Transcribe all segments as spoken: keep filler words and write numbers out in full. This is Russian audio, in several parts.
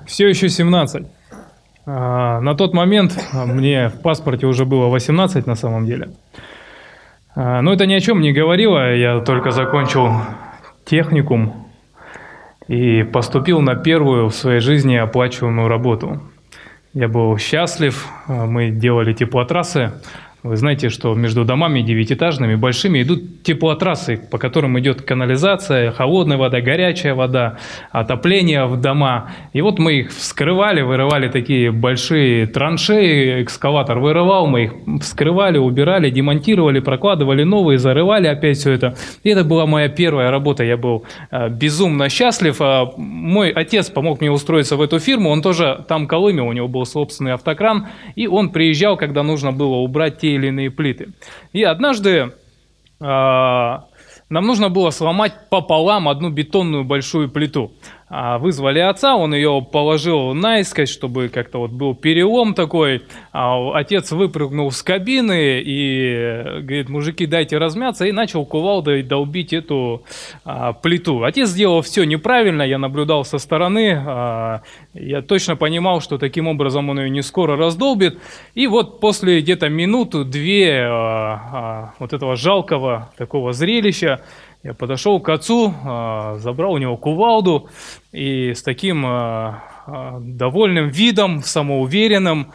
Все еще семнадцать. На тот момент мне в паспорте уже было восемнадцать на самом деле. Но это ни о чем не говорило. Я только закончил техникум и поступил на первую в своей жизни оплачиваемую работу. Я был счастлив. Мы делали теплотрассы. Вы знаете, что между домами девятиэтажными, большими, идут теплотрассы, по которым идет канализация, холодная вода, горячая вода, отопление в дома. И вот мы их вскрывали, вырывали такие большие траншеи, экскаватор вырывал, мы их вскрывали, убирали, демонтировали, прокладывали новые, зарывали опять все это. И это была моя первая работа, я был э, безумно счастлив. А мой отец помог мне устроиться в эту фирму, он тоже там колымел, у него был собственный автокран, и он приезжал, когда нужно было убрать те или иные плиты. И однажды э, нам нужно было сломать пополам одну бетонную большую плиту. А вызвали отца, он ее положил наискось, чтобы как-то вот был перелом такой. А отец выпрыгнул с кабины и говорит: мужики, дайте размяться, и начал кувалдой долбить эту а, плиту. Отец сделал все неправильно, я наблюдал со стороны, а, я точно понимал, что таким образом он ее не скоро раздолбит. И вот после где-то минуту-две а, а, вот этого жалкого такого зрелища я подошел к отцу, забрал у него кувалду и с таким довольным видом, самоуверенным,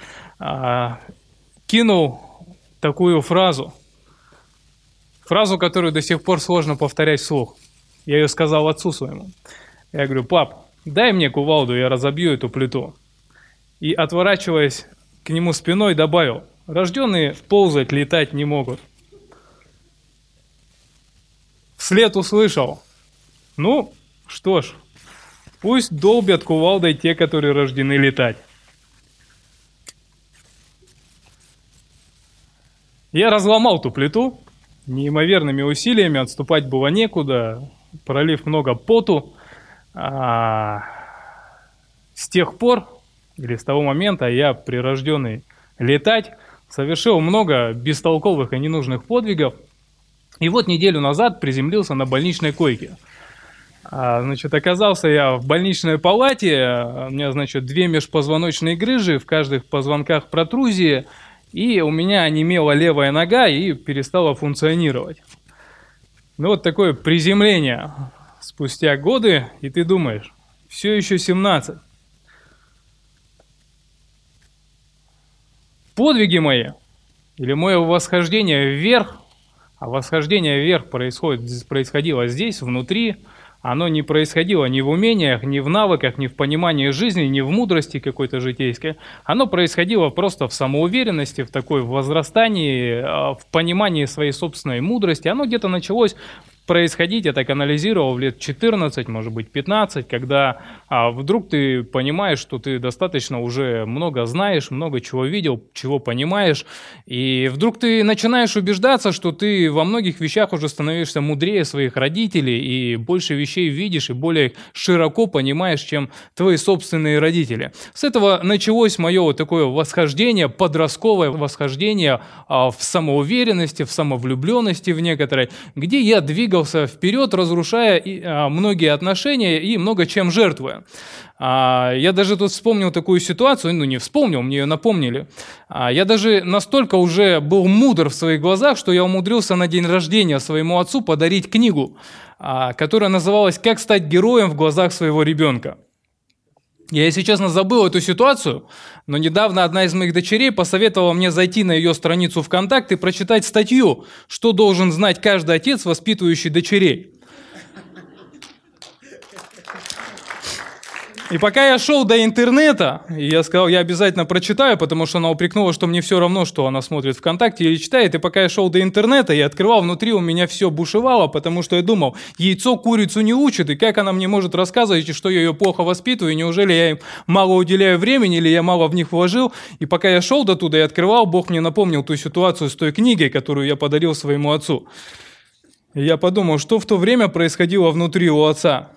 кинул такую фразу. Фразу, которую до сих пор сложно повторять вслух. Я ее сказал отцу своему. Я говорю: пап, дай мне кувалду, я разобью эту плиту. И, отворачиваясь к нему спиной, добавил: рожденные ползать, летать не могут. Вслед услышал: ну, что ж, пусть долбят кувалдой те, которые рождены летать. Я разломал ту плиту, неимоверными усилиями, отступать было некуда, пролив много поту. А с тех пор, или с того момента, я, прирожденный летать, совершил много бестолковых и ненужных подвигов. И вот неделю назад приземлился на больничной койке. А, значит, оказался я в больничной палате, у меня, значит, две межпозвоночные грыжи, в каждых позвонках протрузии, и у меня онемела левая нога и перестала функционировать. Ну вот такое приземление спустя годы, и ты думаешь, все еще семнадцать. Подвиги мои, или мое восхождение вверх, а восхождение вверх происходит, происходило здесь, внутри. Оно не происходило ни в умениях, ни в навыках, ни в понимании жизни, ни в мудрости какой-то житейской. Оно происходило просто в самоуверенности, в такой возрастании, в понимании своей собственной мудрости. Оно где-то началось происходить, я так анализировал, в лет четырнадцать, может быть пятнадцать, когда а, вдруг ты понимаешь, что ты достаточно уже много знаешь, много чего видел, чего понимаешь, и вдруг ты начинаешь убеждаться, что ты во многих вещах уже становишься мудрее своих родителей и больше вещей видишь и более широко понимаешь, чем твои собственные родители. С этого началось мое вот такое восхождение, подростковое восхождение а, в самоуверенности, в самовлюбленности в некоторой, где я двигался вперед, разрушая и, а, многие отношения и много чем жертвуя. А, я даже тут вспомнил такую ситуацию, ну не вспомнил, мне ее напомнили. А, я даже настолько уже был мудр в своих глазах, что я умудрился на день рождения своему отцу подарить книгу, а, которая называлась «Как стать героем в глазах своего ребенка». Я, если честно, забыл эту ситуацию, но недавно одна из моих дочерей посоветовала мне зайти на ее страницу ВКонтакте и прочитать статью, что должен знать каждый отец, воспитывающий дочерей. И пока я шел до интернета, и я сказал, я обязательно прочитаю, потому что она упрекнула, что мне все равно, что она смотрит ВКонтакте или читает. И пока я шел до интернета и открывал, внутри у меня все бушевало, потому что я думал, яйцо курицу не учит, и как она мне может рассказывать, что я ее плохо воспитываю, и неужели я им мало уделяю времени, или я мало в них вложил. И пока я шел до туда и открывал, Бог мне напомнил ту ситуацию с той книгой, которую я подарил своему отцу. И я подумал, что в то время происходило внутри у отца.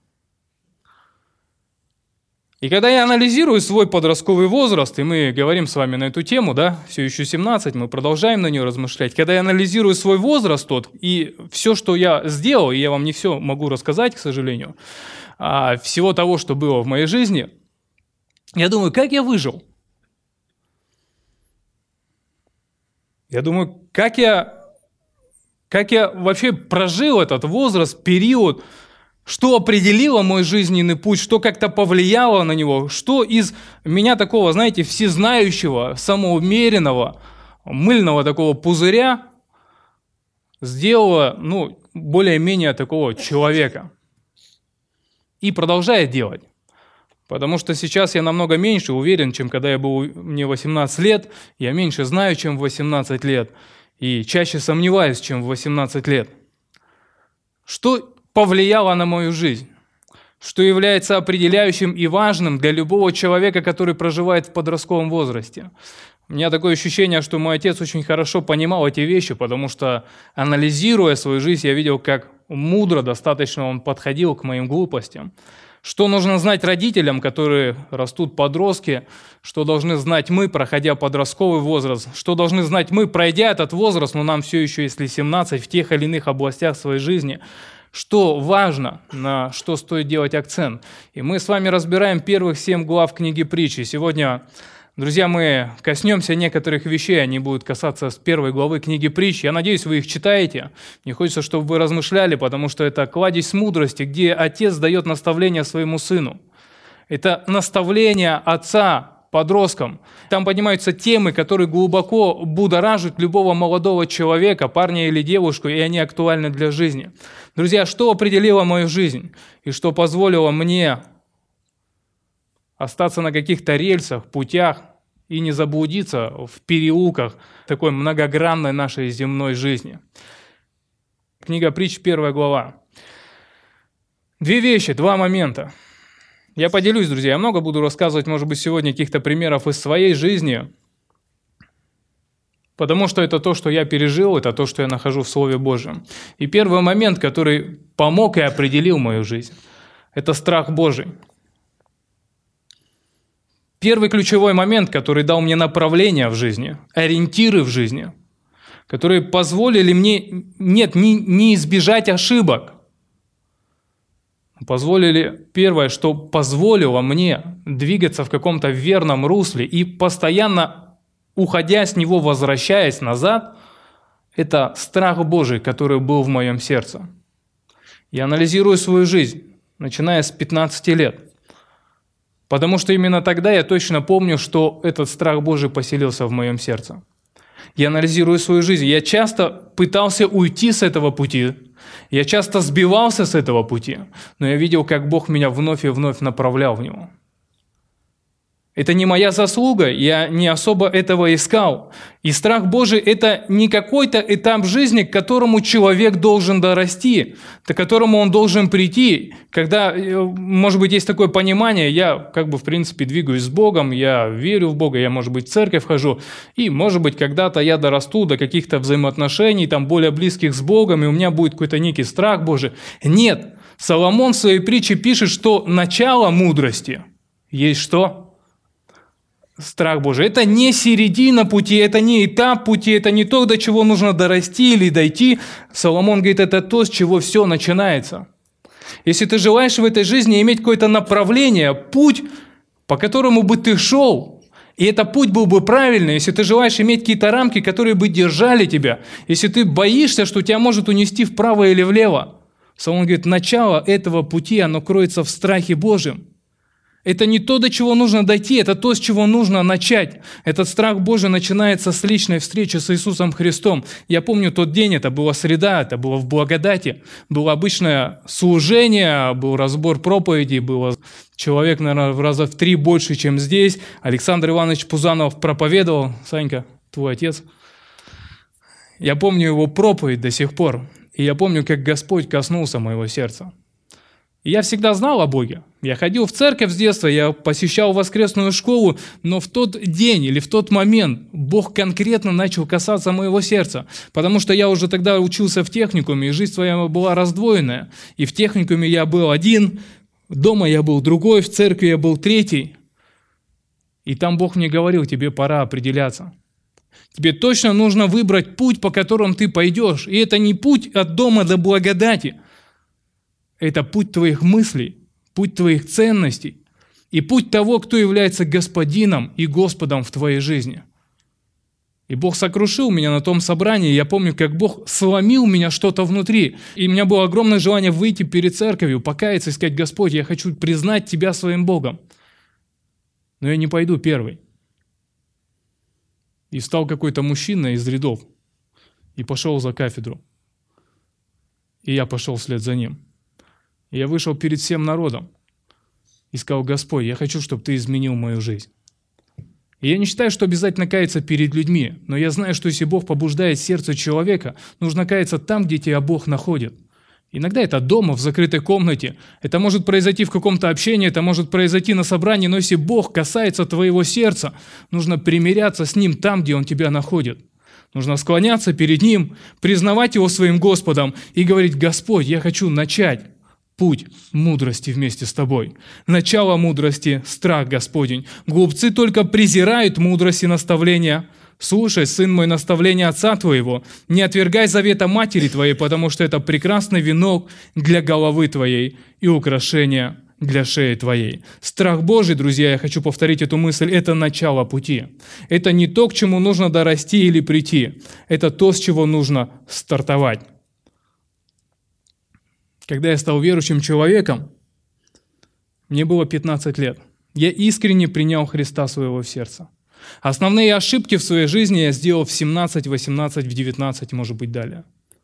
И когда я анализирую свой подростковый возраст, и мы говорим с вами на эту тему, да, все еще семнадцать, мы продолжаем на нее размышлять. Когда я анализирую свой возраст тот, и все, что я сделал, и я вам не все могу рассказать, к сожалению, всего того, что было в моей жизни, Я думаю, как я выжил? Я думаю, как я, как я вообще прожил этот возраст, период, что определило мой жизненный путь, что как-то повлияло на него, что из меня такого, знаете, всезнающего, самоуверенного, мыльного такого пузыря сделало, ну, более-менее такого человека. И продолжает делать. Потому что сейчас я намного меньше уверен, чем когда я был, мне восемнадцать лет. Я меньше знаю, чем в восемнадцать лет. И чаще сомневаюсь, чем в восемнадцать лет. Что повлияло на мою жизнь? Что является определяющим и важным для любого человека, который проживает в подростковом возрасте? У меня такое ощущение, что мой отец очень хорошо понимал эти вещи, потому что, анализируя свою жизнь, я видел, как мудро достаточно он подходил к моим глупостям. Что нужно знать родителям, которые растут подростки, что должны знать мы, проходя подростковый возраст, что должны знать мы, пройдя этот возраст, но нам все еще, если семнадцать, в тех или иных областях своей жизни, что важно, на что стоит делать акцент. И мы с вами разбираем первых семь глав книги Притчи. Сегодня, друзья, мы коснемся некоторых вещей, они будут касаться с первой главы книги Притч. Я надеюсь, вы их читаете. Мне хочется, чтобы вы размышляли, потому что это кладезь мудрости, где отец дает наставление своему сыну. Это наставление отца подросткам. Там поднимаются темы, которые глубоко будоражат любого молодого человека, парня или девушку, и они актуальны для жизни. Друзья, что определило мою жизнь и что позволило мне остаться на каких-то рельсах, путях и не заблудиться в переулках такой многогранной нашей земной жизни. Книга Притч, первая глава. Две вещи, два момента. Я поделюсь, друзья, я много буду рассказывать, может быть, сегодня каких-то примеров из своей жизни, потому что это то, что я пережил, это то, что я нахожу в Слове Божьем. И первый момент, который помог и определил мою жизнь, это страх Божий. Первый ключевой момент, который дал мне направление в жизни, ориентиры в жизни, которые позволили мне, нет, не, не избежать ошибок, позволили, первое, что позволило мне двигаться в каком-то верном русле и постоянно, уходя с него, возвращаясь назад, это страх Божий, который был в моем сердце. Я анализирую свою жизнь, начиная с пятнадцати лет, потому что именно тогда я точно помню, что этот страх Божий поселился в моем сердце. Я анализирую свою жизнь. Я часто пытался уйти с этого пути. Я часто сбивался с этого пути. Но я видел, как Бог меня вновь и вновь направлял в него. Это не моя заслуга, я не особо этого искал. И страх Божий – это не какой-то этап жизни, к которому человек должен дорасти, к которому он должен прийти. Когда, может быть, есть такое понимание, я как бы в принципе двигаюсь с Богом, я верю в Бога, я, может быть, в церковь хожу, и, может быть, когда-то я дорасту до каких-то взаимоотношений, там, более близких с Богом, и у меня будет какой-то некий страх Божий. Нет, Соломон в своей притче пишет, что начало мудрости есть что? Страх Божий. Это не середина пути, это не этап пути, это не то, до чего нужно дорасти или дойти. Соломон говорит, это то, с чего все начинается. Если ты желаешь в этой жизни иметь какое-то направление, путь, по которому бы ты шел, и этот путь был бы правильный, если ты желаешь иметь какие-то рамки, которые бы держали тебя, если ты боишься, что тебя может унести вправо или влево, Соломон говорит, начало этого пути, оно кроется в страхе Божьем. Это не то, до чего нужно дойти, это то, с чего нужно начать. Этот страх Божий начинается с личной встречи с Иисусом Христом. Я помню тот день, это была среда, это было в благодати. Было обычное служение, был разбор проповедей, было человек, наверное, в раза в три больше, чем здесь. Александр Иванович Пузанов проповедовал. Санька, твой отец. Я помню его проповедь до сих пор. И я помню, как Господь коснулся моего сердца. И я всегда знал о Боге. Я ходил в церковь с детства, я посещал воскресную школу, но в тот день или в тот момент Бог конкретно начал касаться моего сердца, потому что я уже тогда учился в техникуме, и жизнь своя была раздвоенная. И в техникуме я был один, дома я был другой, в церкви я был третий. И там Бог мне говорил, тебе пора определяться. Тебе точно нужно выбрать путь, по которому ты пойдешь. И это не путь от дома до благодати. Это путь твоих мыслей, путь твоих ценностей. и путь того, кто является Господином и Господом в твоей жизни. И Бог сокрушил меня на том собрании. Я помню, как Бог сломил меня что-то внутри. И у меня было огромное желание выйти перед церковью, покаяться и сказать: Господь, я хочу признать Тебя своим Богом. Но я не пойду первый. И встал какой-то мужчина из рядов и пошел за кафедру. И я пошел вслед за ним. И я вышел перед всем народом и сказал: Господь, я хочу, чтобы Ты изменил мою жизнь. И я не считаю, что обязательно каяться перед людьми, но я знаю, что если Бог побуждает сердце человека, нужно каяться там, где тебя Бог находит. Иногда это дома, в закрытой комнате, это может произойти в каком-то общении, это может произойти на собрании, но если Бог касается твоего сердца, нужно примиряться с Ним там, где Он тебя находит. Нужно склоняться перед Ним, признавать Его своим Господом и говорить: Господь, я хочу начать путь мудрости вместе с Тобой. Начало мудрости – страх Господень. Глупцы только презирают мудрость и наставления. Слушай, сын мой, наставление отца твоего, не отвергай завета матери твоей, потому что это прекрасный венок для головы твоей и украшение для шеи твоей. Страх Божий, друзья, я хочу повторить эту мысль, это начало пути. Это не то, к чему нужно дорасти или прийти. Это то, с чего нужно стартовать. Когда я стал верующим человеком, мне было пятнадцать лет. Я искренне принял Христа своего в сердце. Основные ошибки в своей жизни я сделал в семнадцать, восемнадцать, в девятнадцать, может быть, далее.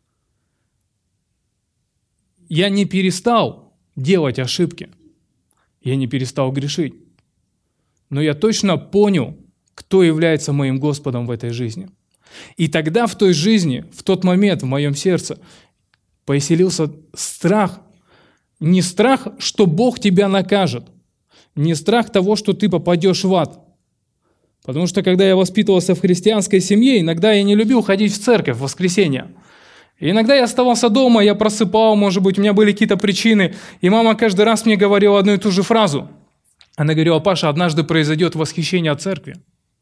Я не перестал делать ошибки. Я не перестал грешить. Но я точно понял, кто является моим Господом в этой жизни. И тогда в той жизни, в тот момент в моем сердце поселился страх. Не страх, что Бог тебя накажет. Не страх того, что ты попадешь в ад. Потому что, когда я воспитывался в христианской семье, иногда я не любил ходить в церковь в воскресенье. И иногда я оставался дома, я просыпал, может быть, у меня были какие-то причины. И мама каждый раз мне говорила одну и ту же фразу. Она говорила: Паша, однажды произойдет восхищение от церкви.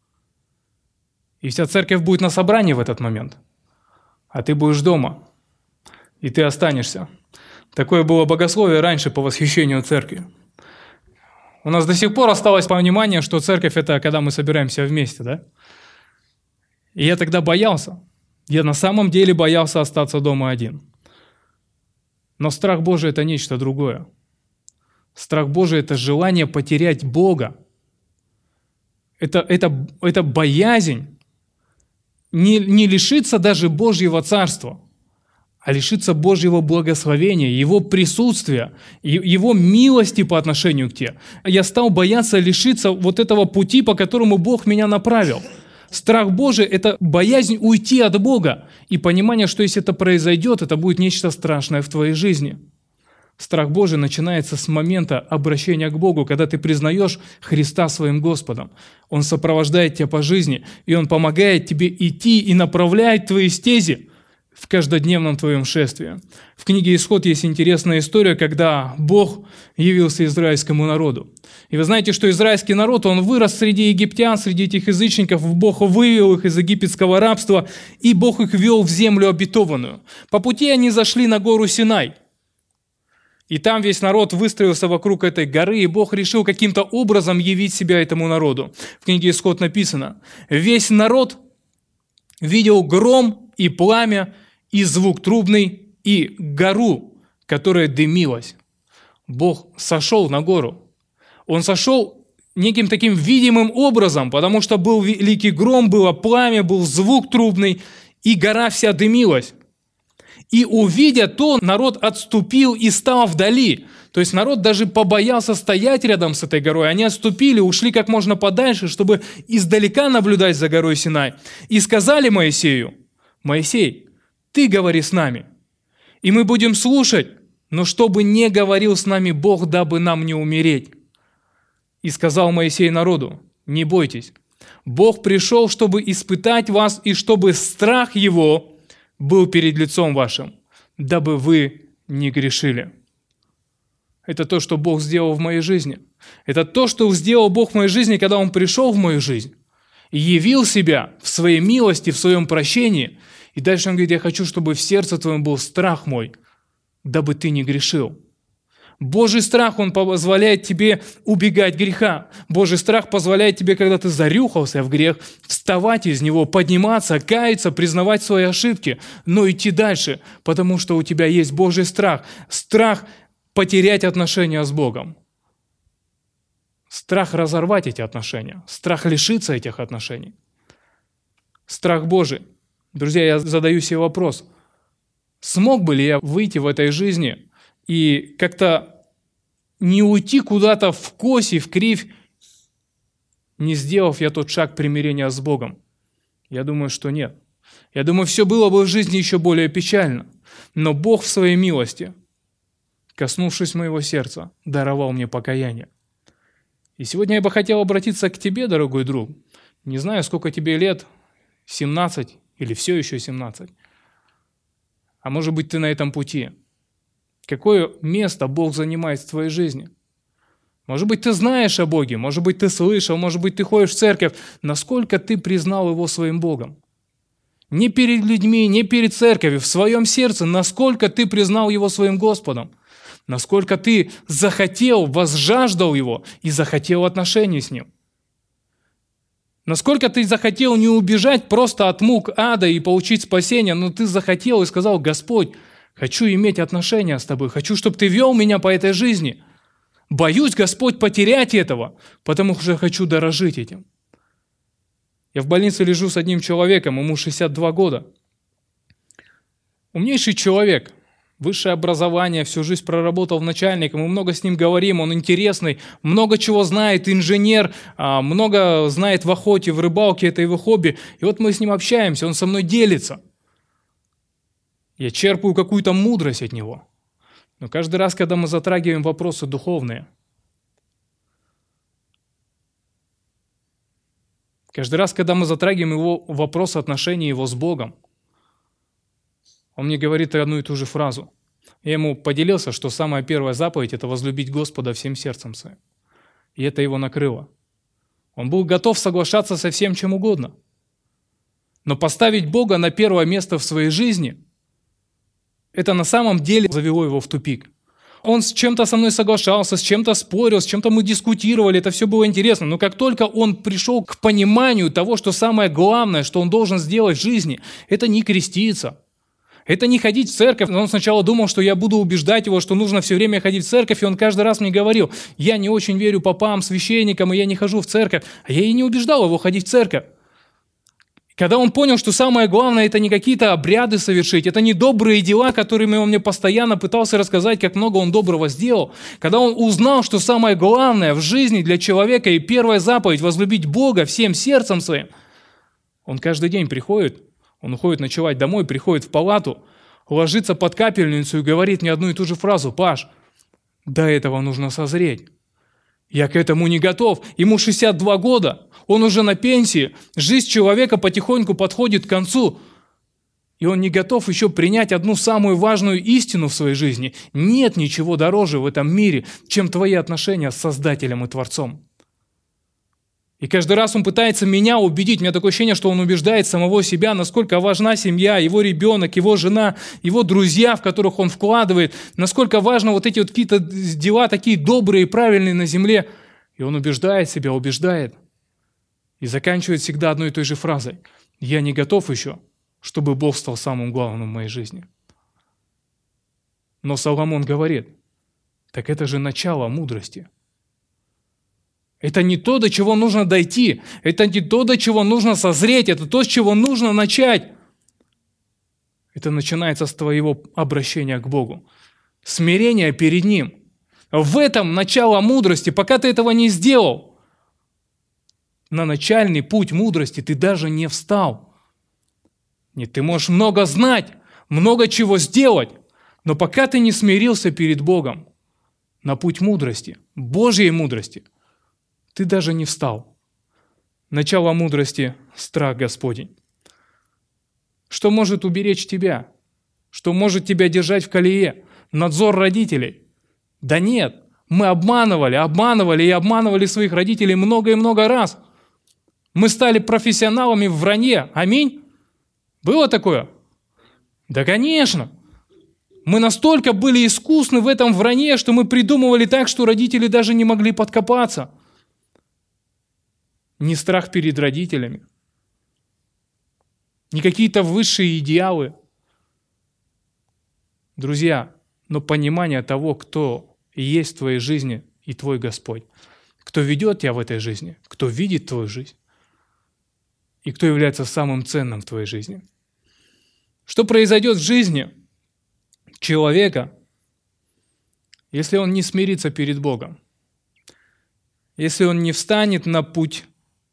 И вся церковь будет на собрании в этот момент. А ты будешь дома. И ты останешься. Такое было богословие раньше по восхищению церкви. У нас до сих пор осталось понимание, что церковь – это когда мы собираемся вместе, да? И я тогда боялся. Я на самом деле боялся остаться дома один. Но страх Божий – это нечто другое. Страх Божий – это желание потерять Бога. Это, это, это боязнь не, не лишиться даже Божьего Царства, а лишиться Божьего благословения, Его присутствия, Его милости по отношению к тебе. Я стал бояться лишиться вот этого пути, по которому Бог меня направил. Страх Божий – это боязнь уйти от Бога и понимание, что если это произойдет, это будет нечто страшное в твоей жизни. Страх Божий начинается с момента обращения к Богу, когда ты признаешь Христа своим Господом. Он сопровождает тебя по жизни, и Он помогает тебе идти и направляет твои стези в каждодневном твоем шествии. В книге «Исход» есть интересная история, когда Бог явился израильскому народу. И вы знаете, что израильский народ, он вырос среди египтян, среди этих язычников, Бог вывел их из египетского рабства, и Бог их вел в землю обетованную. По пути они зашли на гору Синай. И там весь народ выстроился вокруг этой горы, и Бог решил каким-то образом явить себя этому народу. В книге «Исход» написано: «Весь народ видел гром и пламя, и звук трубный, и гору, которая дымилась». Бог сошел на гору. Он сошел неким таким видимым образом, потому что был великий гром, было пламя, был звук трубный, и гора вся дымилась. И увидя то, народ отступил и стал вдали. То есть народ даже побоялся стоять рядом с этой горой. Они отступили, ушли как можно подальше, чтобы издалека наблюдать за горой Синай. И сказали Моисею: «Моисей, ты говори с нами, и мы будем слушать, но чтобы не говорил с нами Бог, дабы нам не умереть». И сказал Моисей народу: «Не бойтесь, Бог пришел, чтобы испытать вас, и чтобы страх Его был перед лицом вашим, дабы вы не грешили». Это то, что Бог сделал в моей жизни. Это то, что сделал Бог в моей жизни, когда Он пришел в мою жизнь и явил себя в своей милости, в своем прощении. И дальше Он говорит: «Я хочу, чтобы в сердце твоем был страх мой, дабы ты не грешил». Божий страх, он позволяет тебе убегать греха. Божий страх позволяет тебе, когда ты зарюхался в грех, вставать из него, подниматься, каяться, признавать свои ошибки, но идти дальше, потому что у тебя есть Божий страх. Страх потерять отношения с Богом. Страх разорвать эти отношения. Страх лишиться этих отношений. Страх Божий. Друзья, я задаю себе вопрос. Смог бы ли я выйти в этой жизни и как-то не уйти куда-то в коси, в кривь, не сделав я тот шаг примирения с Богом? Я думаю, что нет. Я думаю, все было бы в жизни еще более печально. Но Бог в своей милости, коснувшись моего сердца, даровал мне покаяние. И сегодня я бы хотел обратиться к тебе, дорогой друг. Не знаю, сколько тебе лет, семнадцать или все еще семнадцать. А может быть, ты на этом пути. Какое место Бог занимает в твоей жизни? Может быть, ты знаешь о Боге, может быть, ты слышал, может быть, ты ходишь в церковь. Насколько ты признал Его своим Богом? Не перед людьми, не перед церковью, в своем сердце, насколько ты признал Его своим Господом? Насколько ты захотел, возжаждал Его и захотел отношений с Ним? Насколько ты захотел не убежать просто от мук ада и получить спасение, но ты захотел и сказал: Господь, хочу иметь отношения с Тобой, хочу, чтобы Ты вел меня по этой жизни. Боюсь, Господь, потерять этого, потому что хочу дорожить этим. Я в больнице лежу с одним человеком, ему шестьдесят два года. Умнейший человек, высшее образование, всю жизнь проработал начальником, мы много с ним говорим, он интересный, много чего знает, инженер, много знает в охоте, в рыбалке, это его хобби. И вот мы с ним общаемся, он со мной делится. Я черпаю какую-то мудрость от него. Но каждый раз, когда мы затрагиваем вопросы духовные, каждый раз, когда мы затрагиваем его вопрос отношений его с Богом, он мне говорит одну и ту же фразу. Я ему поделился, что самая первая заповедь – это возлюбить Господа всем сердцем своим. И это его накрыло. Он был готов соглашаться со всем, чем угодно. Но поставить Бога на первое место в своей жизни – это на самом деле завело его в тупик. Он с чем-то со мной соглашался, с чем-то спорил, с чем-то мы дискутировали, это все было интересно. Но как только он пришел к пониманию того, что самое главное, что он должен сделать в жизни, это не креститься, это не ходить в церковь. Он сначала думал, что я буду убеждать его, что нужно все время ходить в церковь, и он каждый раз мне говорил: я не очень верю попам, священникам, и я не хожу в церковь. А я и не убеждал его ходить в церковь. Когда он понял, что самое главное – это не какие-то обряды совершить, это не добрые дела, которыми он мне постоянно пытался рассказать, как много он доброго сделал. Когда он узнал, что самое главное в жизни для человека и первая заповедь – возлюбить Бога всем сердцем своим, он каждый день приходит, он уходит ночевать домой, приходит в палату, ложится под капельницу и говорит мне одну и ту же фразу: «Паш, до этого нужно созреть. Я к этому не готов. Ему шестьдесят два года, он уже на пенсии, жизнь человека потихоньку подходит к концу, и он не готов еще принять одну самую важную истину в своей жизни. Нет ничего дороже в этом мире, чем твои отношения с Создателем и Творцом». И каждый раз он пытается меня убедить. У меня такое ощущение, что он убеждает самого себя, насколько важна семья, его ребенок, его жена, его друзья, в которых он вкладывает, насколько важно вот эти вот какие-то дела такие добрые и правильные на земле. И он убеждает себя, убеждает. И заканчивает всегда одной и той же фразой: «Я не готов еще, чтобы Бог стал самым главным в моей жизни». Но Соломон говорит: так это же начало мудрости. Это не то, до чего нужно дойти. Это не то, до чего нужно созреть. Это то, с чего нужно начать. Это начинается с твоего обращения к Богу. Смирение перед Ним. В этом начало мудрости. Пока ты этого не сделал, на начальный путь мудрости ты даже не встал. Нет, ты можешь много знать, много чего сделать, но пока ты не смирился перед Богом на путь мудрости, Божьей мудрости, ты даже не встал. Начало мудрости – страх Господень. Что может уберечь тебя? Что может тебя держать в колее? Надзор родителей? Да нет, мы обманывали, обманывали и обманывали своих родителей много и много раз. Мы стали профессионалами в вранье. Аминь? Было такое? Да, конечно. Мы настолько были искусны в этом вранье, что мы придумывали так, что родители даже не могли подкопаться. Не страх перед родителями, не какие-то высшие идеалы. Друзья, но понимание того, кто есть в твоей жизни и твой Господь, кто ведет тебя в этой жизни, кто видит твою жизнь и кто является самым ценным в твоей жизни. Что произойдет в жизни человека, если он не смирится перед Богом, если он не встанет на путь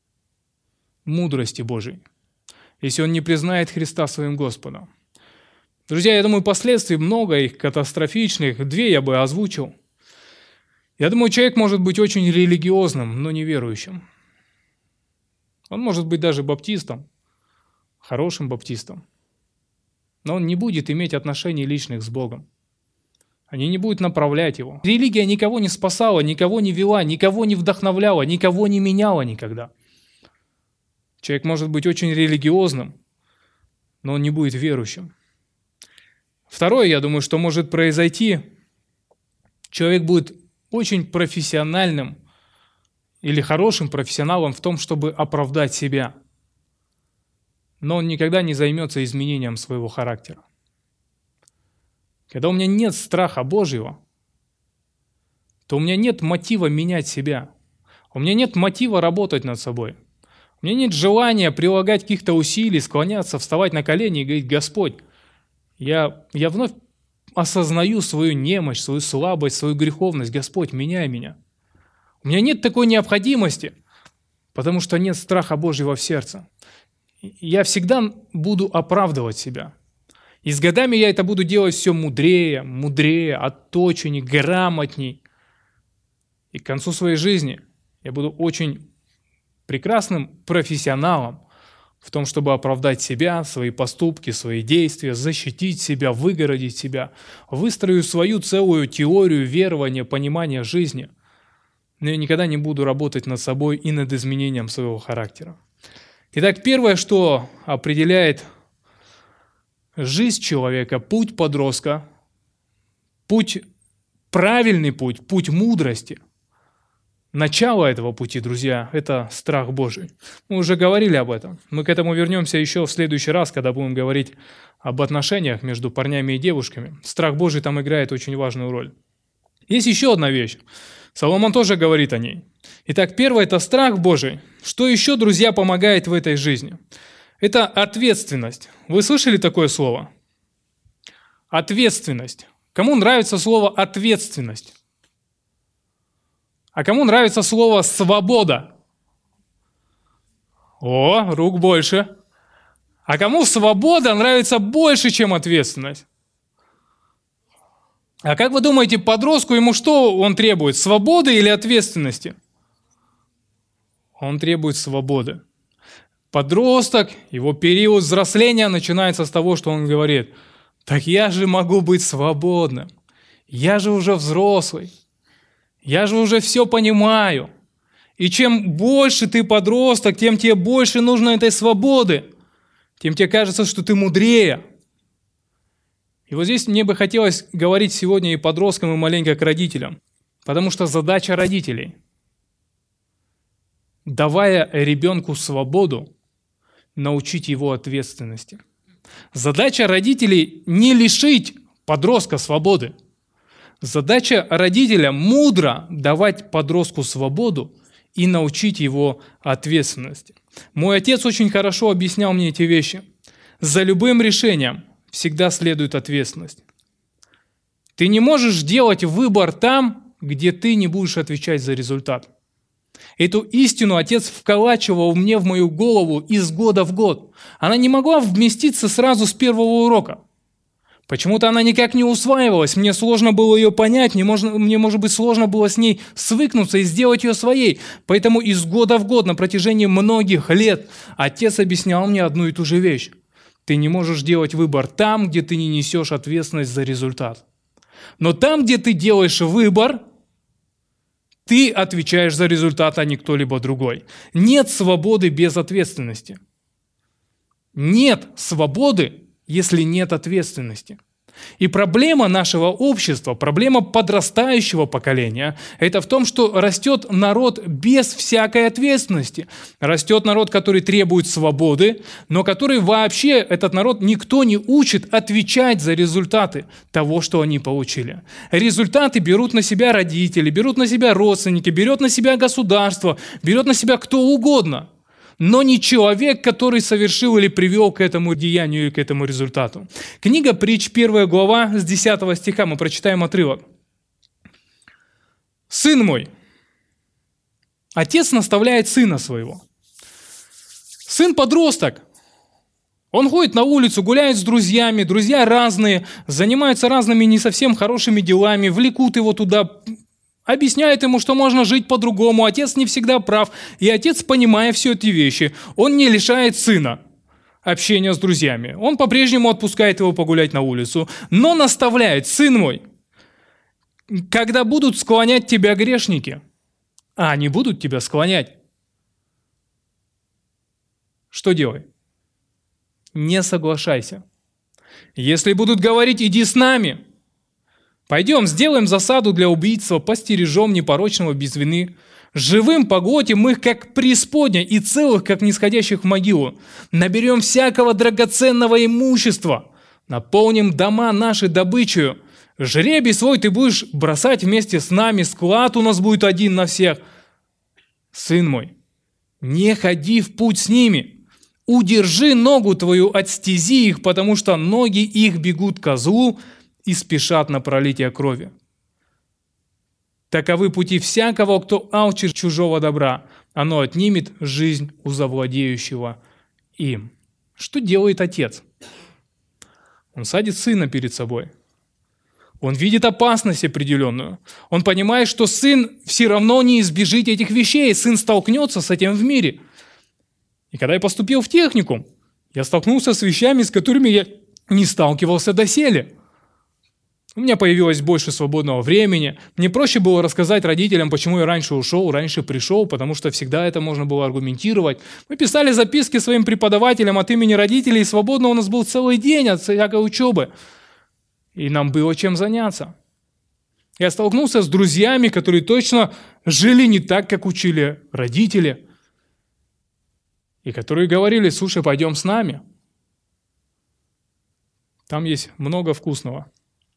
мудрости Божией, если он не признает Христа своим Господом? Друзья, я думаю, последствий много, их катастрофичных. Две я бы озвучил. Я думаю, человек может быть очень религиозным, но неверующим. Он может быть даже баптистом, хорошим баптистом. Но он не будет иметь отношений личных с Богом. Они не будут направлять его. Религия никого не спасала, никого не вела, никого не вдохновляла, никого не меняла никогда. Человек может быть очень религиозным, но он не будет верующим. Второе, я думаю, что может произойти, человек будет очень профессиональным или хорошим профессионалом в том, чтобы оправдать себя, но он никогда не займется изменением своего характера. Когда у меня нет страха Божьего, то у меня нет мотива менять себя, у меня нет мотива работать над собой. У меня нет желания прилагать каких-то усилий, склоняться, вставать на колени и говорить: Господь, я, я вновь осознаю свою немощь, свою слабость, свою греховность. Господь, меняй меня. У меня нет такой необходимости, потому что нет страха Божьего в сердце. Я всегда буду оправдывать себя. И с годами я это буду делать все мудрее, мудрее, отточенней, грамотней. И к концу своей жизни я буду очень прекрасным профессионалом в том, чтобы оправдать себя, свои поступки, свои действия, защитить себя, выгородить себя, выстрою свою целую теорию верования, понимания жизни. Но я никогда не буду работать над собой и над изменением своего характера. Итак, первое, что определяет жизнь человека, путь подростка, путь, правильный путь, путь мудрости. Начало этого пути, друзья, это страх Божий. Мы уже говорили об этом. Мы к этому вернемся еще в следующий раз, когда будем говорить об отношениях между парнями и девушками. Страх Божий там играет очень важную роль. Есть еще одна вещь. Соломон тоже говорит о ней. Итак, первое – это страх Божий. Что еще, друзья, помогает в этой жизни? Это ответственность. Вы слышали такое слово? Ответственность. Кому нравится слово «ответственность»? А кому нравится слово «свобода»? О, рук больше. А кому свобода нравится больше, чем ответственность? А как вы думаете, подростку ему что он требует? Свободы или ответственности? Он требует свободы. Подросток, его период взросления начинается с того, что он говорит: так я же могу быть свободным. Я же уже взрослый. Я же уже все понимаю. И чем больше ты подросток, тем тебе больше нужно этой свободы. Тем тебе кажется, что ты мудрее. И вот здесь мне бы хотелось говорить сегодня и подросткам, и маленько к родителям. Потому что задача родителей, давая ребенку свободу, научить его ответственности. Задача родителей не лишить подростка свободы. Задача родителя мудро давать подростку свободу и научить его ответственности. Мой отец очень хорошо объяснял мне эти вещи. За любым решением всегда следует ответственность. Ты не можешь делать выбор там, где ты не будешь отвечать за результат. Эту истину отец вколачивал мне в мою голову из года в год. Она не могла вместиться сразу с первого урока. Почему-то она никак не усваивалась, мне сложно было ее понять, мне, можно, мне, может быть, сложно было с ней свыкнуться и сделать ее своей. Поэтому из года в год, на протяжении многих лет, отец объяснял мне одну и ту же вещь. Ты не можешь делать выбор там, где ты не несешь ответственность за результат. Но там, где ты делаешь выбор, ты отвечаешь за результат, а не кто-либо другой. Нет свободы без ответственности. Нет свободы, если нет ответственности. И проблема нашего общества, проблема подрастающего поколения, это в том, что растет народ без всякой ответственности. Растет народ, который требует свободы, но который вообще, этот народ, никто не учит отвечать за результаты того, что они получили. Результаты берут на себя родители, берут на себя родственники, берет на себя государство, берет на себя кто угодно. Но не человек, который совершил или привел к этому деянию или к этому результату. Книга Притч, первая глава, с десятого стиха, мы прочитаем отрывок. «Сын мой, отец наставляет сына своего. Сын подросток, он ходит на улицу, гуляет с друзьями, друзья разные, занимаются разными не совсем хорошими делами, влекут его туда, объясняет ему, что можно жить по-другому, отец не всегда прав, и отец, понимая все эти вещи, он не лишает сына общения с друзьями. Он по-прежнему отпускает его погулять на улицу, но наставляет: сын мой, когда будут склонять тебя грешники, а они будут тебя склонять, что делай? Не соглашайся. Если будут говорить: иди с нами, пойдем, сделаем засаду для убийства, постережем непорочного без вины. Живым поглотим их, как преисподня, и целых, как нисходящих в могилу. Наберем всякого драгоценного имущества, наполним дома наши добычею. Жребий свой ты будешь бросать вместе с нами, склад у нас будет один на всех. Сын мой, не ходи в путь с ними. Удержи ногу твою от стези их, потому что ноги их бегут к козлу и спешат на пролитие крови. Таковы пути всякого, кто алчит чужого добра. Оно отнимет жизнь у завладеющего им». Что делает отец? Он садит сына перед собой. Он видит опасность определенную. Он понимает, что сын все равно не избежит этих вещей. Сын столкнется с этим в мире. И когда я поступил в техникум, я столкнулся с вещами, с которыми я не сталкивался доселе. У меня появилось больше свободного времени. Мне проще было рассказать родителям, почему я раньше ушел, раньше пришел, потому что всегда это можно было аргументировать. Мы писали записки своим преподавателям от имени родителей, и свободно у нас был целый день от всякой учебы. И нам было чем заняться. Я столкнулся с друзьями, которые точно жили не так, как учили родители, и которые говорили: слушай, пойдем с нами. Там есть много вкусного.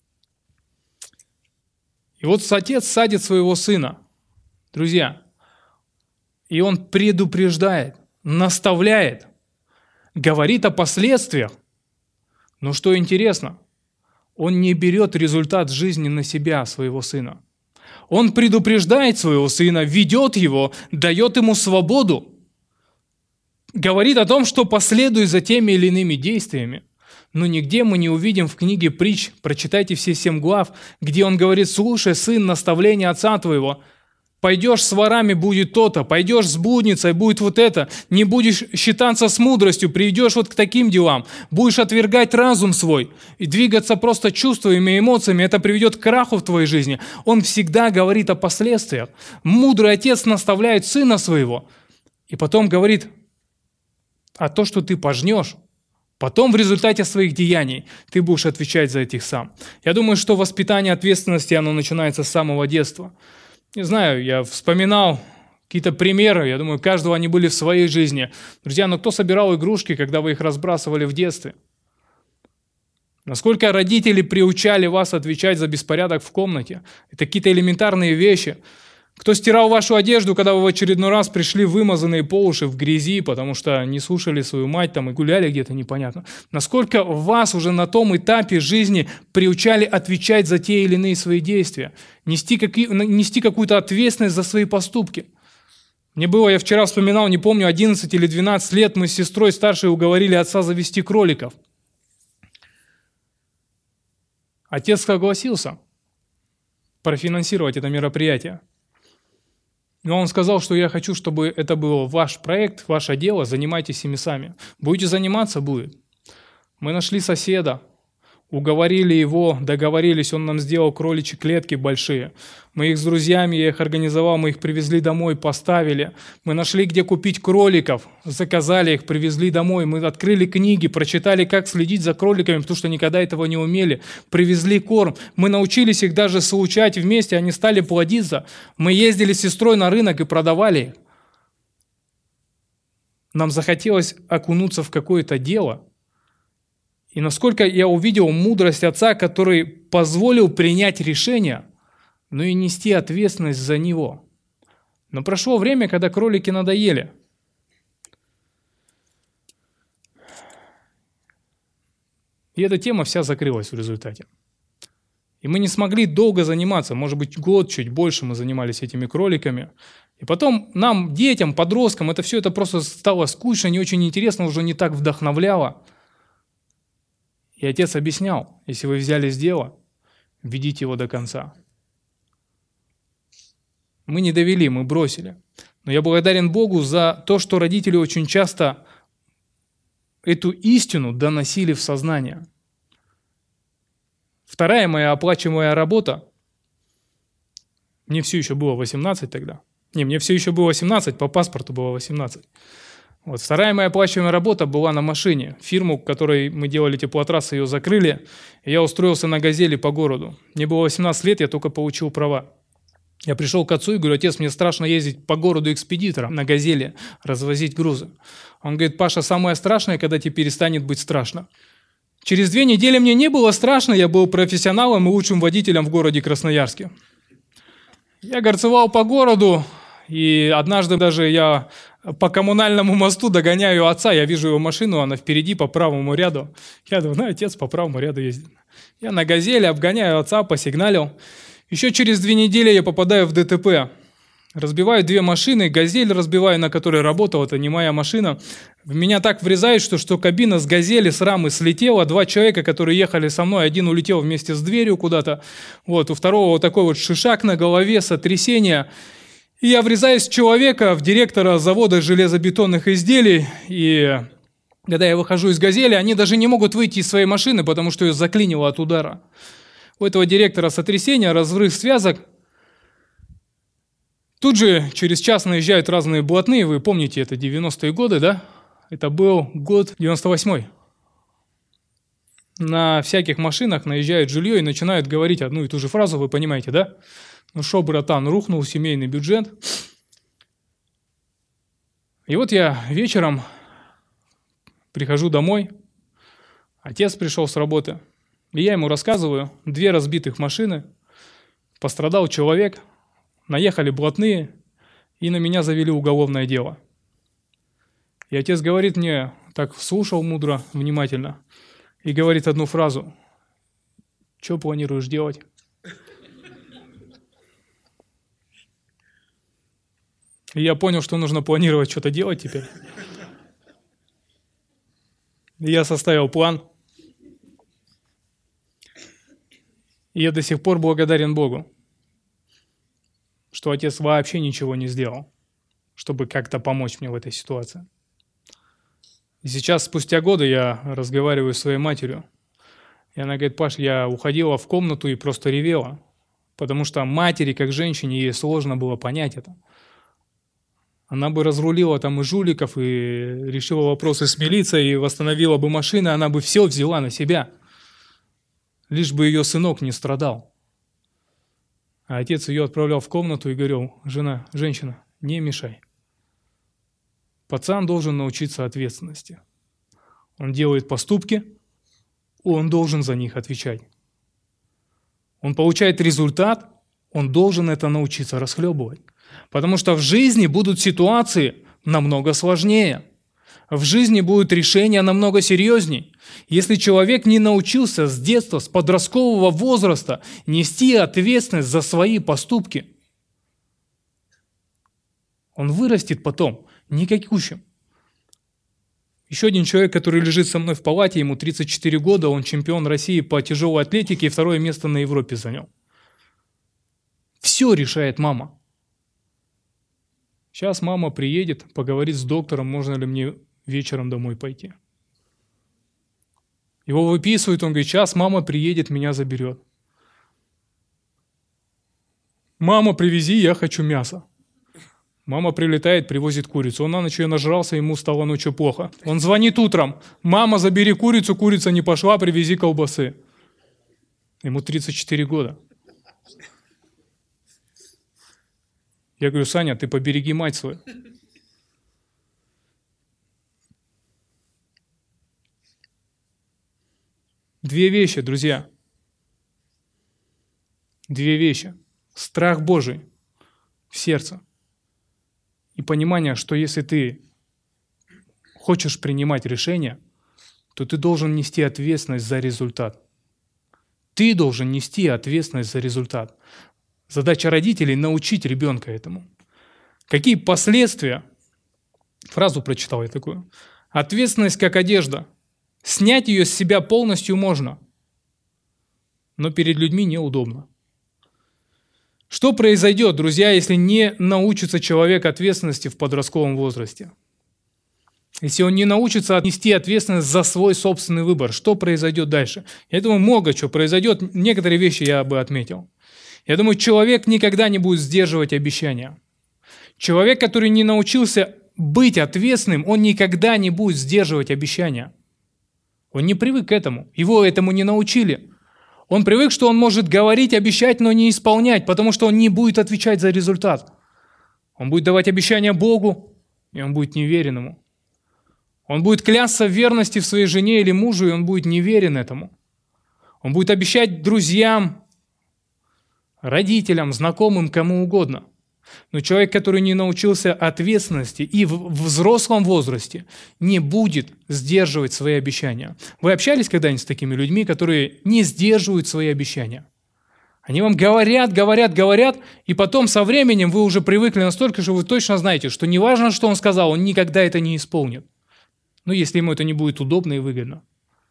И вот отец садит своего сына, друзья, и он предупреждает, наставляет, говорит о последствиях. Но что интересно, он не берет результат жизни на себя, своего сына. Он предупреждает своего сына, ведет его, дает ему свободу, говорит о том, что последует за теми или иными действиями. Но нигде мы не увидим в книге Притч, прочитайте все семь глав, где он говорит: слушай, сын, наставление отца твоего, пойдешь с ворами, будет то-то, пойдешь с блудницей, будет вот это, не будешь считаться с мудростью, приведешь вот к таким делам, будешь отвергать разум свой и двигаться просто чувствами, эмоциями, это приведет к краху в твоей жизни. Он всегда говорит о последствиях. Мудрый отец наставляет сына своего и потом говорит: а то, что ты пожнешь, потом в результате своих деяний ты будешь отвечать за этих сам. Я думаю, что воспитание ответственности, оно начинается с самого детства. Не знаю, я вспоминал какие-то примеры, я думаю, у каждого они были в своей жизни. Друзья, но кто собирал игрушки, когда вы их разбрасывали в детстве? Насколько родители приучали вас отвечать за беспорядок в комнате? Это какие-то элементарные вещи. Кто стирал вашу одежду, когда вы в очередной раз пришли вымазанные по уши в грязи, потому что не слушали свою мать там и гуляли где-то непонятно? Насколько вас уже на том этапе жизни приучали отвечать за те или иные свои действия, нести, какие, нести какую-то ответственность за свои поступки? Мне было, я вчера вспоминал, не помню, одиннадцать или двенадцать лет, мы с сестрой старшей уговорили отца завести кроликов. Отец согласился профинансировать это мероприятие. Но он сказал, что я хочу, чтобы это был ваш проект, ваше дело, занимайтесь ими сами. Будете заниматься – будет. Мы нашли соседа, Уговорили его, договорились, он нам сделал кроличьи клетки большие. Мы их с друзьями, я их организовал, мы их привезли домой, поставили. Мы нашли, где купить кроликов, заказали их, привезли домой. Мы открыли книги, прочитали, как следить за кроликами, потому что никогда этого не умели. Привезли корм. Мы научились их даже случать вместе, они стали плодиться. Мы ездили с сестрой на рынок и продавали их. Нам захотелось окунуться в какое-то дело. И насколько я увидел мудрость отца, который позволил принять решение, но и нести ответственность за него. Но прошло время, когда кролики надоели. И эта тема вся закрылась в результате. И мы не смогли долго заниматься, может быть, год, чуть больше мы занимались этими кроликами. И потом нам, детям, подросткам, это все это просто стало скучно, не очень интересно, уже не так вдохновляло. И отец объяснял, если вы взялись дело, ведите его до конца. Мы не довели, мы бросили. Но я благодарен Богу за то, что родители очень часто эту истину доносили в сознание. Вторая моя оплачиваемая работа, мне все еще было восемнадцать тогда. Не, мне все еще было восемнадцать, по паспорту было восемнадцать. Вот. Вторая моя оплачиваемая работа была на машине. Фирму, в которой мы делали теплотрассы, ее закрыли. И я устроился на «Газели» по городу. Мне было восемнадцать лет, я только получил права. Я пришел к отцу и говорю: отец, мне страшно ездить по городу экспедитором на «Газели», развозить грузы. Он говорит: Паша, самое страшное, когда тебе перестанет быть страшно. Через две недели мне не было страшно, я был профессионалом и лучшим водителем в городе Красноярске. Я горцевал по городу, и однажды даже я по коммунальному мосту догоняю отца, я вижу его машину, она впереди по правому ряду. Я думаю, ну, отец по правому ряду ездит. Я на «Газели» обгоняю отца, посигналил. Еще через две недели я попадаю в ДТП. Разбиваю две машины, «Газель» разбиваю, на которой работал, это не моя машина. В меня так врезает, что, что кабина с «Газели» с рамы слетела. Два человека, которые ехали со мной, один улетел вместе с дверью куда-то. Вот, у второго вот такой вот шишак на голове, сотрясение. И я врезаюсь в человека, в директора завода железобетонных изделий. И когда я выхожу из «Газели», они даже не могут выйти из своей машины, потому что ее заклинило от удара. У этого директора сотрясение, разрыв связок. Тут же через час наезжают разные блатные, вы помните, это девяностые годы, да? Это был год девяносто восьмой. На всяких машинах наезжают жилье и начинают говорить одну и ту же фразу, вы понимаете, да? Ну шо, братан, рухнул семейный бюджет. И вот я вечером прихожу домой, отец пришел с работы, и я ему рассказываю, две разбитых машины, пострадал человек, наехали блатные, и на меня завели уголовное дело. И отец говорит мне, так слушал мудро, внимательно, и говорит одну фразу: «Что планируешь делать?» И я понял, что нужно планировать что-то делать теперь. И я составил план. И я до сих пор благодарен Богу, что отец вообще ничего не сделал, чтобы как-то помочь мне в этой ситуации. И сейчас, спустя годы, я разговариваю с своей матерью. И она говорит: Паш, я уходила в комнату и просто ревела, потому что матери, как женщине, ей сложно было понять это. Она бы разрулила там и жуликов, и решила вопросы с милицией, и восстановила бы машины, она бы все взяла на себя, лишь бы ее сынок не страдал. А отец ее отправлял в комнату и говорил: жена, женщина, не мешай. Пацан должен научиться ответственности. Он делает поступки, он должен за них отвечать. Он получает результат, он должен это научиться расхлебывать. Потому что в жизни будут ситуации намного сложнее. В жизни будут решения намного серьезней. Если человек не научился с детства, с подросткового возраста нести ответственность за свои поступки, он вырастет потом никакущим. Еще один человек, который лежит со мной в палате, ему тридцать четыре года, он чемпион России по тяжелой атлетике и второе место на Европе занял. Все решает мама. Сейчас мама приедет, поговорит с доктором, можно ли мне вечером домой пойти. Его выписывают, он говорит, сейчас мама приедет, меня заберет. Мама, привези, я хочу мясо. Мама прилетает, привозит курицу. Он на ночь ее нажрался, ему стало ночью плохо. Он звонит утром. Мама, забери курицу, курица не пошла, привези колбасы. Ему тридцать четыре года. Я говорю, Саня, ты побереги мать свою. Две вещи, друзья. Две вещи. Страх Божий в сердце. И понимание, что если ты хочешь принимать решения, то ты должен нести ответственность за результат. Ты должен нести ответственность за результат. Задача родителей – научить ребенка этому. Какие последствия? Фразу прочитал я такую. Ответственность как одежда. Снять ее с себя полностью можно, но перед людьми неудобно. Что произойдет, друзья, если не научится человек ответственности в подростковом возрасте? Если он не научится нести ответственность за свой собственный выбор, что произойдет дальше? Я думаю, много чего произойдет. Некоторые вещи я бы отметил. Я думаю, человек никогда не будет сдерживать обещания. Человек, который не научился быть ответственным, он никогда не будет сдерживать обещания. Он не привык к этому. Его этому не научили. Он привык, что он может говорить, обещать, но не исполнять, потому что он не будет отвечать за результат. Он будет давать обещания Богу, и он будет неверен ему. Он будет клясться в верности в своей жене или мужу, и он будет неверен этому. Он будет обещать друзьям, родителям, знакомым, кому угодно. Но человек, который не научился ответственности и в взрослом возрасте, не будет сдерживать свои обещания. Вы общались когда-нибудь с такими людьми, которые не сдерживают свои обещания? Они вам говорят, говорят, говорят, и потом со временем вы уже привыкли настолько, что вы точно знаете, что неважно, что он сказал, он никогда это не исполнит. Ну, если ему это не будет удобно и выгодно.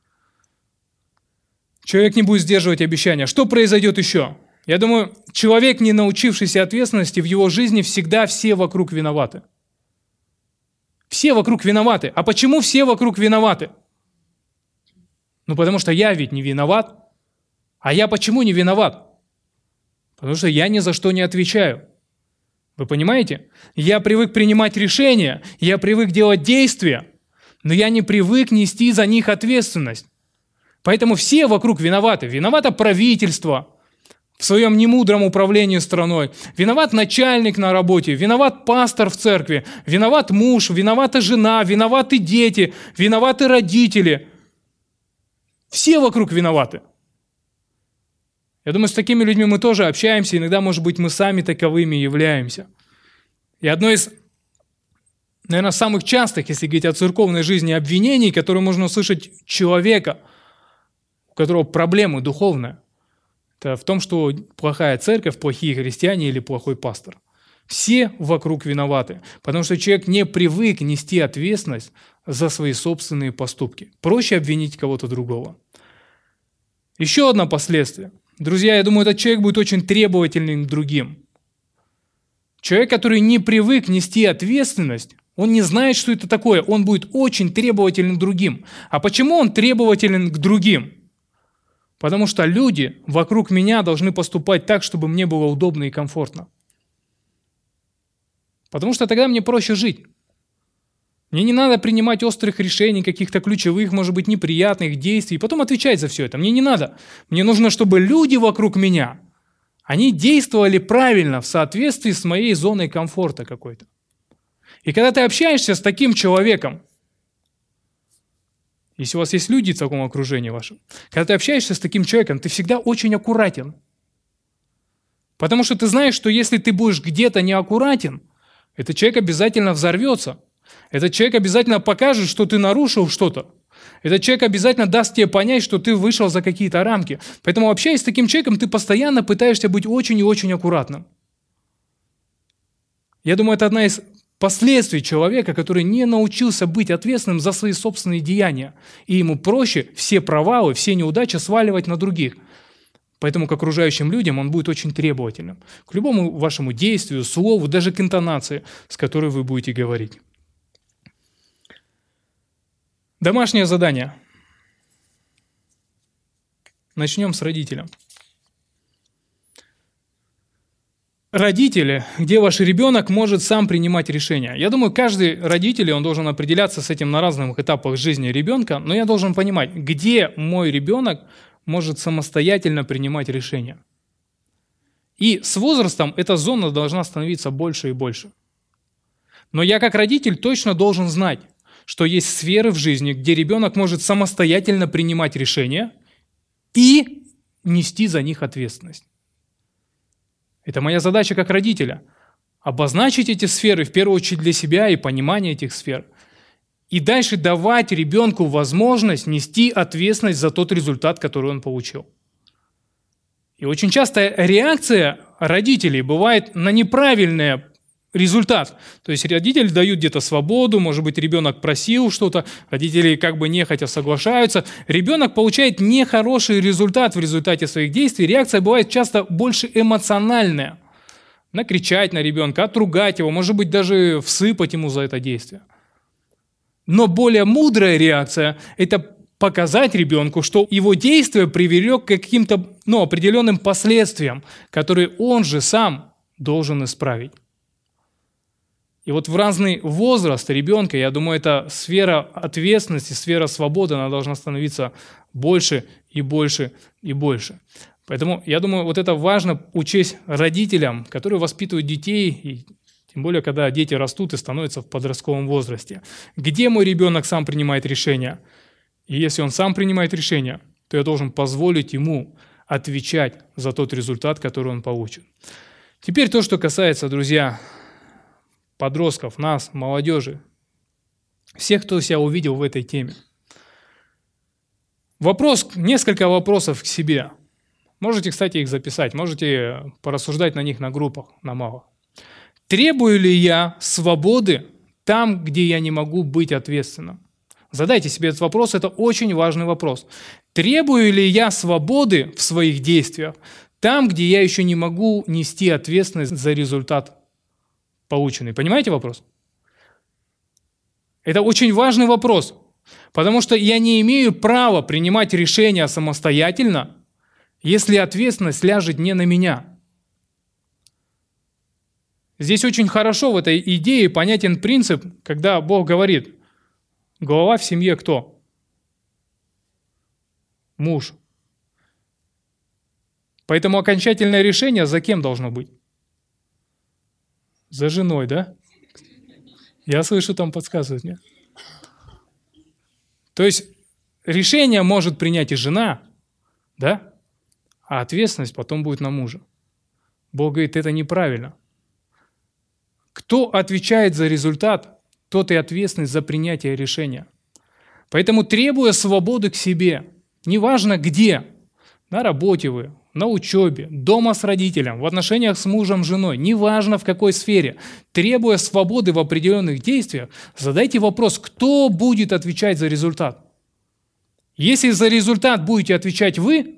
Человек не будет сдерживать обещания. Что произойдет еще? Я думаю, человек, не научившийся ответственности, в его жизни всегда все вокруг виноваты. Все вокруг виноваты. А почему все вокруг виноваты? Ну, потому что я ведь не виноват. А я почему не виноват? Потому что я ни за что не отвечаю. Вы понимаете? Я привык принимать решения, я привык делать действия, но я не привык нести за них ответственность. Поэтому все вокруг виноваты. Виновато правительство в своем немудром управлении страной. Виноват начальник на работе, виноват пастор в церкви, виноват муж, виновата жена, виноваты дети, виноваты родители. Все вокруг виноваты. Я думаю, с такими людьми мы тоже общаемся, иногда, может быть, мы сами таковыми являемся. И одно из, наверное, самых частых, если говорить о церковной жизни, обвинений, которые можно услышать человека, у которого проблемы духовные, это в том, что плохая церковь, плохие христиане или плохой пастор. Все вокруг виноваты, потому что человек не привык нести ответственность за свои собственные поступки. Проще обвинить кого-то другого. Еще одно последствие. Друзья, я думаю, этот человек будет очень требовательным к другим. Человек, который не привык нести ответственность, он не знает, что это такое, он будет очень требователен к другим. А почему он требователен к другим? Потому что люди вокруг меня должны поступать так, чтобы мне было удобно и комфортно. Потому что тогда мне проще жить. Мне не надо принимать острых решений, каких-то ключевых, может быть, неприятных действий, и потом отвечать за все это. Мне не надо. Мне нужно, чтобы люди вокруг меня, они действовали правильно в соответствии с моей зоной комфорта какой-то. И когда ты общаешься с таким человеком, если у вас есть люди в таком окружении вашем, когда ты общаешься с таким человеком, ты всегда очень аккуратен. Потому что ты знаешь, что если ты будешь где-то неаккуратен, этот человек обязательно взорвется. Этот человек обязательно покажет, что ты нарушил что-то. Этот человек обязательно даст тебе понять, что ты вышел за какие-то рамки. Поэтому, общаясь с таким человеком, ты постоянно пытаешься быть очень и очень аккуратным. Я думаю, это одна из последствий человека, который не научился быть ответственным за свои собственные деяния. И ему проще все провалы, все неудачи сваливать на других. Поэтому к окружающим людям он будет очень требовательным. К любому вашему действию, слову, даже к интонации, с которой вы будете говорить. Домашнее задание. Начнем с родителя. Родители, где ваш ребенок может сам принимать решения. Я думаю, каждый родитель, он должен определяться с этим на разных этапах жизни ребенка, но я должен понимать, где мой ребенок может самостоятельно принимать решения. И с возрастом эта зона должна становиться больше и больше. Но я как родитель точно должен знать, что есть сферы в жизни, где ребенок может самостоятельно принимать решения и нести за них ответственность. Это моя задача как родителя – обозначить эти сферы, в первую очередь для себя и понимание этих сфер. И дальше давать ребенку возможность нести ответственность за тот результат, который он получил. И очень часто реакция родителей бывает на неправильный результат. То есть родители дают где-то свободу, может быть, ребенок просил что-то, родители как бы нехотя соглашаются. Ребенок получает нехороший результат в результате своих действий. Реакция бывает часто больше эмоциональная. Накричать на ребенка, отругать его, может быть, даже всыпать ему за это действие. Но более мудрая реакция – это показать ребенку, что его действие привело к каким-то ну, определенным последствиям, которые он же сам должен исправить. И вот в разный возраст ребенка, я думаю, эта сфера ответственности, сфера свободы, она должна становиться больше и больше и больше. Поэтому, я думаю, вот это важно учесть родителям, которые воспитывают детей, и тем более, когда дети растут и становятся в подростковом возрасте. Где мой ребенок сам принимает решения? И если он сам принимает решения, то я должен позволить ему отвечать за тот результат, который он получит. Теперь то, что касается, друзья, подростков, нас, молодежи, всех, кто себя увидел в этой теме. Вопрос, несколько вопросов к себе. Можете, кстати, их записать, можете порассуждать на них на группах, на малых. Требую ли я свободы там, где я не могу быть ответственным? Задайте себе этот вопрос, это очень важный вопрос. Требую ли я свободы в своих действиях там, где я еще не могу нести ответственность за результат полученный? Понимаете вопрос? Это очень важный вопрос, потому что я не имею права принимать решения самостоятельно, если ответственность ляжет не на меня. Здесь очень хорошо в этой идее понятен принцип, когда Бог говорит, голова в семье кто? Муж. Поэтому окончательное решение за кем должно быть? За женой, да? Я слышу, там подсказывают, нет? То есть решение может принять и жена, да? А ответственность потом будет на мужа. Бог говорит, это неправильно. Кто отвечает за результат, тот и ответственность за принятие решения. Поэтому, требуя свободы к себе, неважно где, на работе вы, на учебе, дома с родителем, в отношениях с мужем, женой, неважно в какой сфере, требуя свободы в определенных действиях, задайте вопрос, кто будет отвечать за результат. Если за результат будете отвечать вы,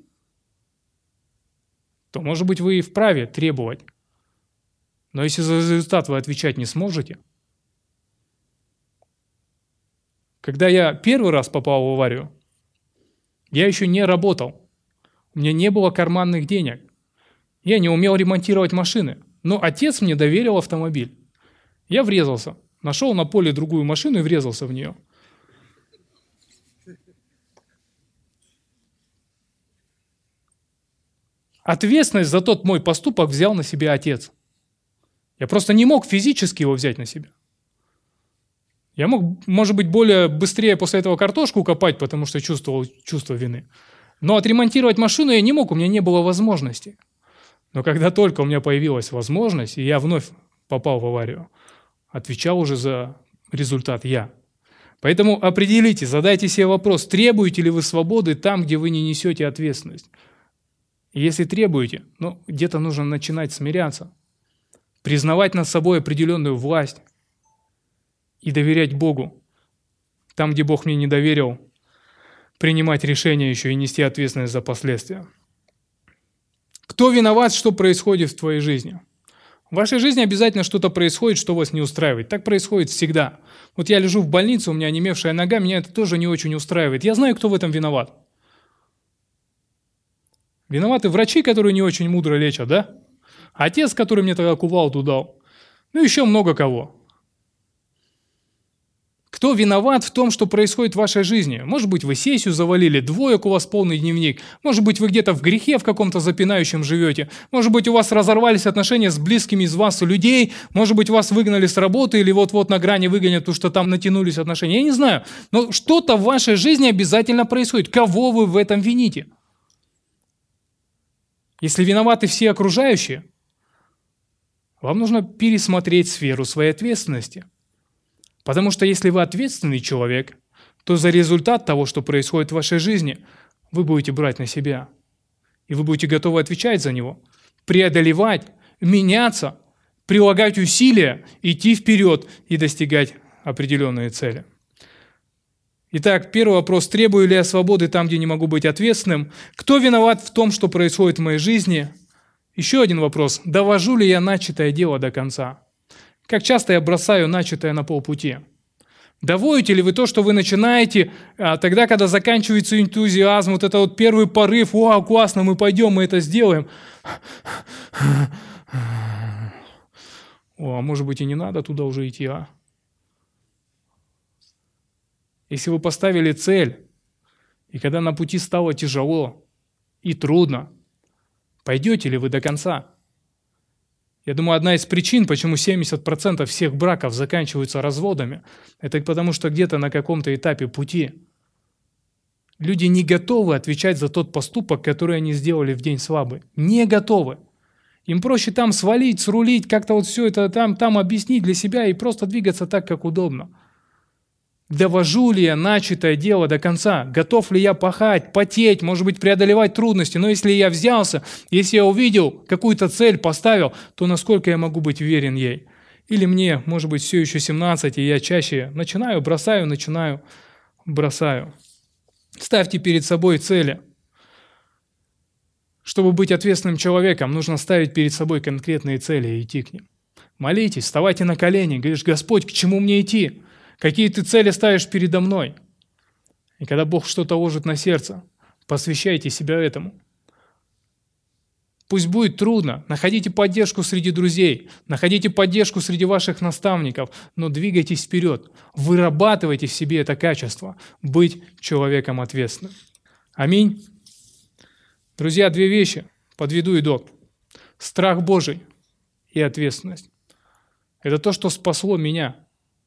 то, может быть, вы и вправе требовать. Но если за результат вы отвечать не сможете, когда я первый раз попал в аварию, я еще не работал. У меня не было карманных денег. Я не умел ремонтировать машины. Но отец мне доверил автомобиль. Я врезался. Нашел на поле другую машину и врезался в нее. Ответственность за тот мой поступок взял на себя отец. Я просто не мог физически его взять на себя. Я мог, может быть, более быстрее после этого картошку копать, потому что чувствовал чувство вины. Но отремонтировать машину я не мог, у меня не было возможности. Но когда только у меня появилась возможность, и я вновь попал в аварию, отвечал уже за результат я. Поэтому определите, задайте себе вопрос, требуете ли вы свободы там, где вы не несете ответственность. И если требуете, ну, где-то нужно начинать смиряться, признавать над собой определенную власть и доверять Богу. Там, где Бог мне не доверил, принимать решения еще и нести ответственность за последствия. Кто виноват, что происходит в твоей жизни? В вашей жизни обязательно что-то происходит, что вас не устраивает. Так происходит всегда. Вот я лежу в больнице, у меня онемевшая нога, меня это тоже не очень устраивает. Я знаю, кто в этом виноват. Виноваты врачи, которые не очень мудро лечат, да? Отец, который мне тогда кувалду дал. Ну, еще много кого. Кто виноват в том, что происходит в вашей жизни? Может быть, вы сессию завалили, двоек у вас полный дневник. Может быть, вы где-то в грехе в каком-то запинающем живете. Может быть, у вас разорвались отношения с близкими из вас людей. Может быть, вас выгнали с работы или вот-вот на грани выгонят, потому что там натянулись отношения. Я не знаю. Но что-то в вашей жизни обязательно происходит. Кого вы в этом вините? Если виноваты все окружающие, вам нужно пересмотреть сферу своей ответственности. Потому что если вы ответственный человек, то за результат того, что происходит в вашей жизни, вы будете брать на себя. И вы будете готовы отвечать за него, преодолевать, меняться, прилагать усилия, идти вперед и достигать определенные цели. Итак, первый вопрос. Требую ли я свободы там, где не могу быть ответственным? Кто виноват в том, что происходит в моей жизни? Еще один вопрос. Довожу ли я начатое дело до конца? Как часто я бросаю начатое на полпути? Доводите ли вы то, что вы начинаете, а, тогда, когда заканчивается энтузиазм, вот это вот первый порыв, вау, классно, мы пойдем, мы это сделаем. О, а может быть и не надо туда уже идти, а? Если вы поставили цель, и когда на пути стало тяжело и трудно, пойдете ли вы до конца? Я думаю, одна из причин, почему семьдесят процентов всех браков заканчиваются разводами, это потому, что где-то на каком-то этапе пути люди не готовы отвечать за тот поступок, который они сделали в день свадьбы. Не готовы. Им проще там свалить, срулить, как-то вот все это там, там объяснить для себя и просто двигаться так, как удобно. Довожу ли я начатое дело до конца? Готов ли я пахать, потеть, может быть, преодолевать трудности? Но если я взялся, если я увидел, какую-то цель поставил, то насколько я могу быть уверен ей? Или мне, может быть, все еще семнадцать, и я чаще начинаю, бросаю, начинаю, бросаю. Ставьте перед собой цели. Чтобы быть ответственным человеком, нужно ставить перед собой конкретные цели и идти к ним. Молитесь, вставайте на колени, говоришь: Господь, к чему мне идти? Какие ты цели ставишь передо мной? И когда Бог что-то ложит на сердце, посвящайте себя этому. Пусть будет трудно, находите поддержку среди друзей, находите поддержку среди ваших наставников, но двигайтесь вперед, вырабатывайте в себе это качество, быть человеком ответственным. Аминь. Друзья, две вещи, подведу итог. Страх Божий и ответственность. Это то, что спасло меня.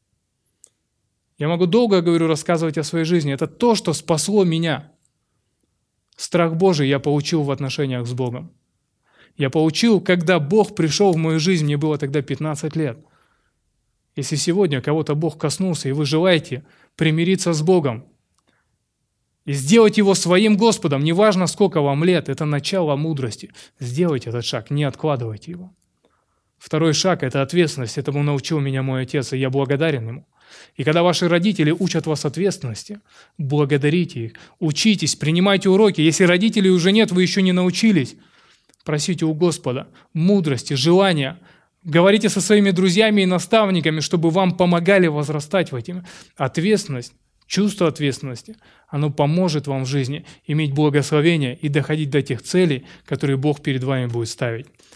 Я могу долго, говорю, рассказывать о своей жизни. Это то, что спасло меня. Страх Божий я получил в отношениях с Богом. Я получил, когда Бог пришел в мою жизнь, мне было тогда пятнадцать лет. Если сегодня кого-то Бог коснулся, и вы желаете примириться с Богом и сделать Его своим Господом, неважно, сколько вам лет, это начало мудрости. Сделайте этот шаг, не откладывайте его. Второй шаг – это ответственность. Этому научил меня мой отец, и я благодарен ему. И когда ваши родители учат вас ответственности, благодарите их, учитесь, принимайте уроки. Если родителей уже нет, вы еще не научились, просите у Господа мудрости, желания. Говорите со своими друзьями и наставниками, чтобы вам помогали возрастать в этом. Ответственность, чувство ответственности, оно поможет вам в жизни иметь благословение и доходить до тех целей, которые Бог перед вами будет ставить.